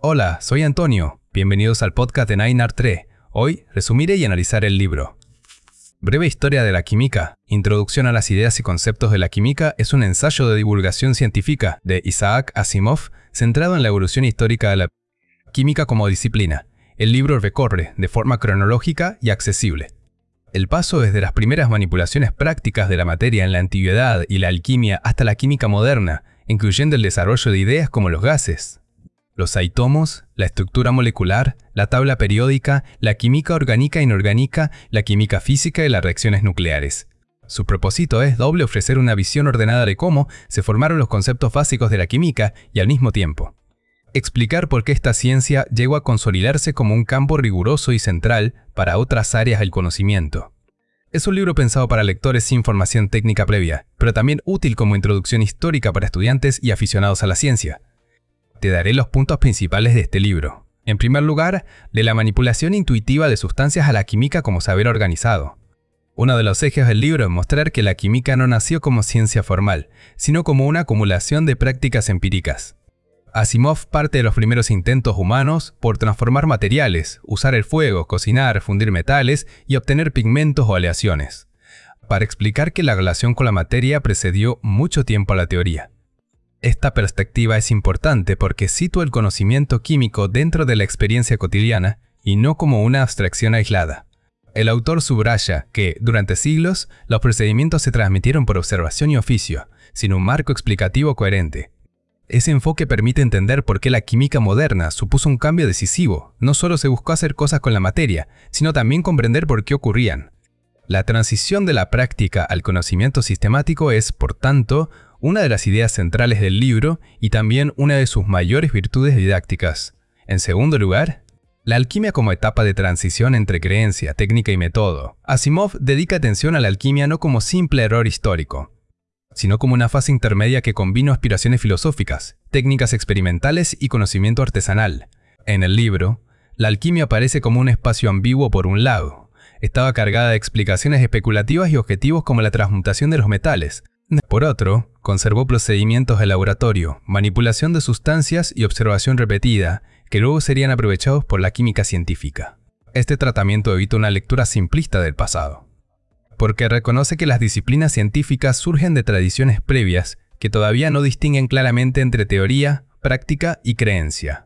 Hola, soy Antonio. Bienvenidos al podcast de 9art3. Hoy resumiré y analizaré el libro. Breve historia de la química. Introducción a las ideas y conceptos de la química es un ensayo de divulgación científica de Isaac Asimov centrado en la evolución histórica de la química como disciplina. El libro recorre de forma cronológica y accesible el paso desde las primeras manipulaciones prácticas de la materia en la antigüedad y la alquimia hasta la química moderna, incluyendo el desarrollo de ideas como los gases, los átomos, la estructura molecular, la tabla periódica, la química orgánica e inorgánica, la química física y las reacciones nucleares. Su propósito es doble: ofrecer una visión ordenada de cómo se formaron los conceptos básicos de la química y al mismo tiempo explicar por qué esta ciencia llegó a consolidarse como un campo riguroso y central para otras áreas del conocimiento. Es un libro pensado para lectores sin formación técnica previa, pero también útil como introducción histórica para estudiantes y aficionados a la ciencia. Te daré los puntos principales de este libro. En primer lugar, de la manipulación intuitiva de sustancias a la química como saber organizado. Uno de los ejes del libro es mostrar que la química no nació como ciencia formal, sino como una acumulación de prácticas empíricas. Asimov parte de los primeros intentos humanos por transformar materiales, usar el fuego, cocinar, fundir metales y obtener pigmentos o aleaciones, para explicar que la relación con la materia precedió mucho tiempo a la teoría. Esta perspectiva es importante porque sitúa el conocimiento químico dentro de la experiencia cotidiana y no como una abstracción aislada. El autor subraya que, durante siglos, los procedimientos se transmitieron por observación y oficio, sin un marco explicativo coherente. Ese enfoque permite entender por qué la química moderna supuso un cambio decisivo. No solo se buscó hacer cosas con la materia, sino también comprender por qué ocurrían. La transición de la práctica al conocimiento sistemático es, por tanto, una de las ideas centrales del libro y también una de sus mayores virtudes didácticas. En segundo lugar, la alquimia como etapa de transición entre creencia, técnica y método. Asimov dedica atención a la alquimia no como simple error histórico, sino como una fase intermedia que combina aspiraciones filosóficas, técnicas experimentales y conocimiento artesanal. En el libro, la alquimia aparece como un espacio ambiguo por un lado. Estaba cargada de explicaciones especulativas y objetivos como la transmutación de los metales. Por otro, conservó procedimientos de laboratorio, manipulación de sustancias y observación repetida, que luego serían aprovechados por la química científica. Este tratamiento evita una lectura simplista del pasado, porque reconoce que las disciplinas científicas surgen de tradiciones previas que todavía no distinguen claramente entre teoría, práctica y creencia.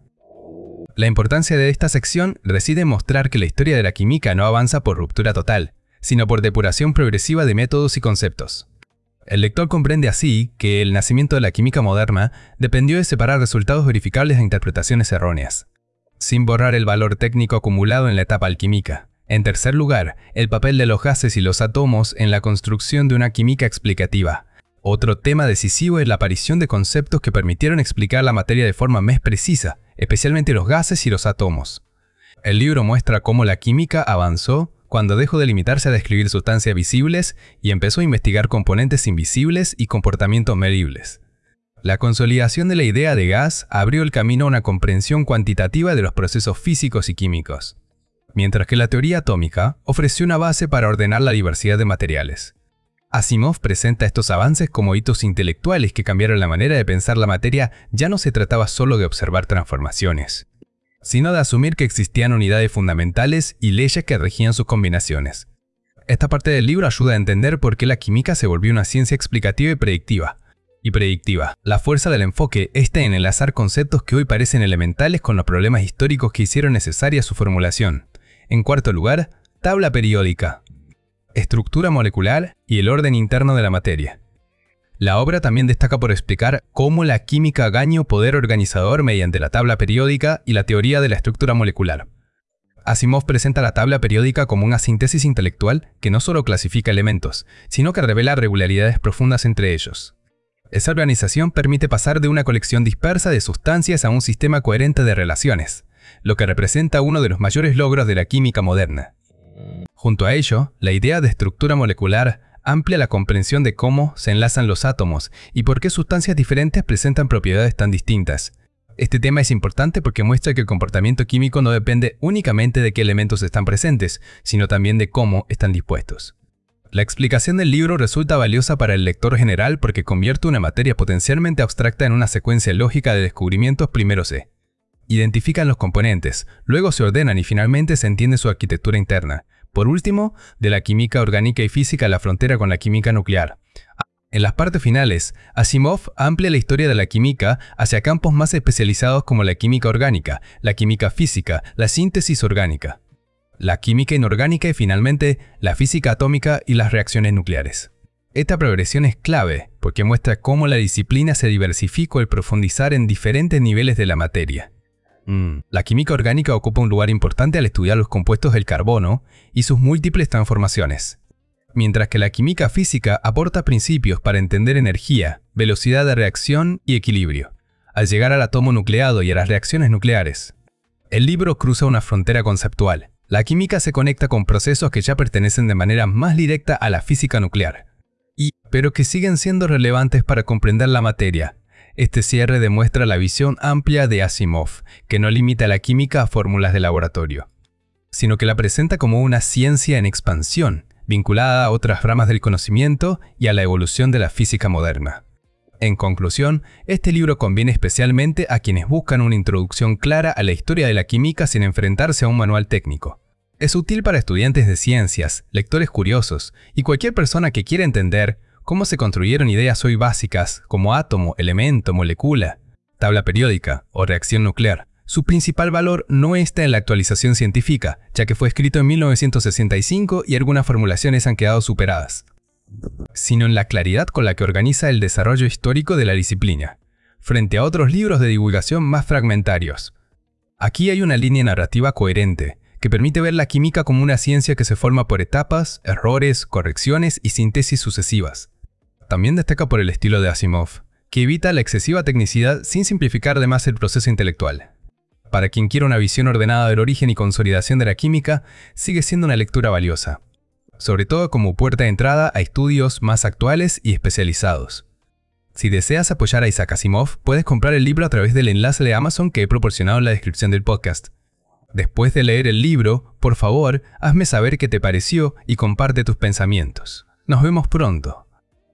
La importancia de esta sección reside en mostrar que la historia de la química no avanza por ruptura total, sino por depuración progresiva de métodos y conceptos. El lector comprende así que el nacimiento de la química moderna dependió de separar resultados verificables de interpretaciones erróneas, sin borrar el valor técnico acumulado en la etapa alquímica. En tercer lugar, el papel de los gases y los átomos en la construcción de una química explicativa. Otro tema decisivo es la aparición de conceptos que permitieron explicar la materia de forma más precisa, especialmente los gases y los átomos. El libro muestra cómo la química avanzó cuando dejó de limitarse a describir sustancias visibles y empezó a investigar componentes invisibles y comportamientos medibles. La consolidación de la idea de gas abrió el camino a una comprensión cuantitativa de los procesos físicos y químicos, mientras que la teoría atómica ofreció una base para ordenar la diversidad de materiales. Asimov presenta estos avances como hitos intelectuales que cambiaron la manera de pensar la materia. Ya no se trataba solo de observar transformaciones, sino de asumir que existían unidades fundamentales y leyes que regían sus combinaciones. Esta parte del libro ayuda a entender por qué la química se volvió una ciencia explicativa y predictiva. La fuerza del enfoque está en enlazar conceptos que hoy parecen elementales con los problemas históricos que hicieron necesaria su formulación. En cuarto lugar, tabla periódica, estructura molecular y el orden interno de la materia. La obra también destaca por explicar cómo la química gana poder organizador mediante la tabla periódica y la teoría de la estructura molecular. Asimov presenta la tabla periódica como una síntesis intelectual que no solo clasifica elementos, sino que revela regularidades profundas entre ellos. Esa organización permite pasar de una colección dispersa de sustancias a un sistema coherente de relaciones, lo que representa uno de los mayores logros de la química moderna. Junto a ello, la idea de estructura molecular amplia la comprensión de cómo se enlazan los átomos y por qué sustancias diferentes presentan propiedades tan distintas. Este tema es importante porque muestra que el comportamiento químico no depende únicamente de qué elementos están presentes, sino también de cómo están dispuestos. La explicación del libro resulta valiosa para el lector general porque convierte una materia potencialmente abstracta en una secuencia lógica de descubrimientos primero C. Identifican los componentes, luego se ordenan y finalmente se entiende su arquitectura interna. Por último, de la química orgánica y física a la frontera con la química nuclear. En las partes finales, Asimov amplia la historia de la química hacia campos más especializados como la química orgánica, la química física, la síntesis orgánica, la química inorgánica y finalmente la física atómica y las reacciones nucleares. Esta progresión es clave porque muestra cómo la disciplina se diversifica al profundizar en diferentes niveles de la materia. La química orgánica ocupa un lugar importante al estudiar los compuestos del carbono y sus múltiples transformaciones, mientras que la química física aporta principios para entender energía, velocidad de reacción y equilibrio, al llegar al átomo nucleado y a las reacciones nucleares. El libro cruza una frontera conceptual. La química se conecta con procesos que ya pertenecen de manera más directa a la física nuclear, pero que siguen siendo relevantes para comprender la materia. Este cierre demuestra la visión amplia de Asimov, que no limita la química a fórmulas de laboratorio, sino que la presenta como una ciencia en expansión, vinculada a otras ramas del conocimiento y a la evolución de la física moderna. En conclusión, este libro conviene especialmente a quienes buscan una introducción clara a la historia de la química sin enfrentarse a un manual técnico. Es útil para estudiantes de ciencias, lectores curiosos y cualquier persona que quiera entender cómo se construyeron ideas hoy básicas como átomo, elemento, molécula, tabla periódica o reacción nuclear. Su principal valor no está en la actualización científica, ya que fue escrito en 1965 y algunas formulaciones han quedado superadas, sino en la claridad con la que organiza el desarrollo histórico de la disciplina, frente a otros libros de divulgación más fragmentarios. Aquí hay una línea narrativa coherente, que permite ver la química como una ciencia que se forma por etapas, errores, correcciones y síntesis sucesivas. También destaca por el estilo de Asimov, que evita la excesiva tecnicidad sin simplificar de más el proceso intelectual. Para quien quiera una visión ordenada del origen y consolidación de la química, sigue siendo una lectura valiosa, sobre todo como puerta de entrada a estudios más actuales y especializados. Si deseas apoyar a Isaac Asimov, puedes comprar el libro a través del enlace de Amazon que he proporcionado en la descripción del podcast. Después de leer el libro, por favor, hazme saber qué te pareció y comparte tus pensamientos. Nos vemos pronto.